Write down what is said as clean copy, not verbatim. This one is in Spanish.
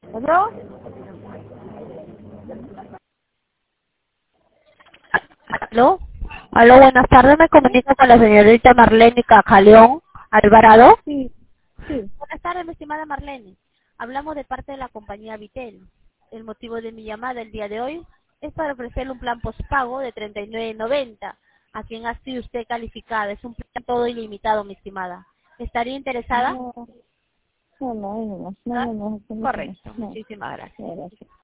¿Aló? Aló, aló, buenas tardes, me ¿Sí? comunico con la señorita Marlene Cajaleón Alvarado. Sí, sí. Buenas tardes, mi estimada Marlene. Hablamos de parte de la compañía Vitel. El motivo de mi llamada el día de hoy es para ofrecerle un plan postpago de 39.90, a quien ha sido usted calificada. Es un plan todo ilimitado, mi estimada. ¿Estaría interesada? No, no, no, no, no, ¿Ah? no, no, no, no, no, Correcto, no, muchísimas gracias. no, gracias.